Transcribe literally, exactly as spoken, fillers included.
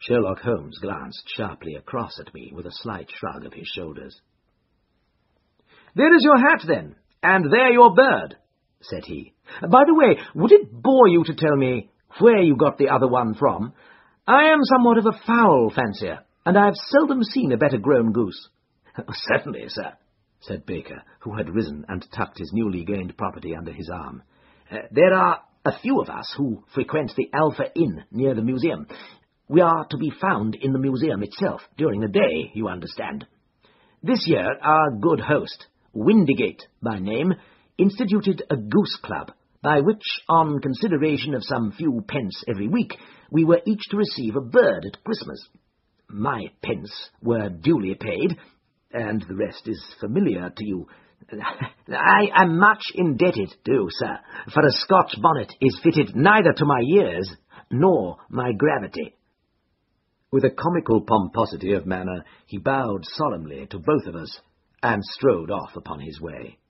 Sherlock Holmes glanced sharply across at me with a slight shrug of his shoulders. "There is your hat, then, and there your bird," said he. "By the way, would it bore you to tell me where you got the other one from? I am somewhat of a fowl fancier, and I have seldom seen a better-grown goose." "Certainly, sir," said Baker, who had risen and tucked his newly gained property under his arm. Uh, "there are a few of us who frequent the Alpha Inn near the museum. We are to be found in the museum itself during the day, you understand. This year our good host, Windigate by name, instituted a goose club, by which, on consideration of some few pence every week, we were each to receive a bird at Christmas. My pence were duly paid, and the rest is familiar to you. I am much indebted to you, sir, for a Scotch bonnet is fitted neither to my years nor my gravity." With a comical pomposity of manner, he bowed solemnly to both of us, and strode off upon his way.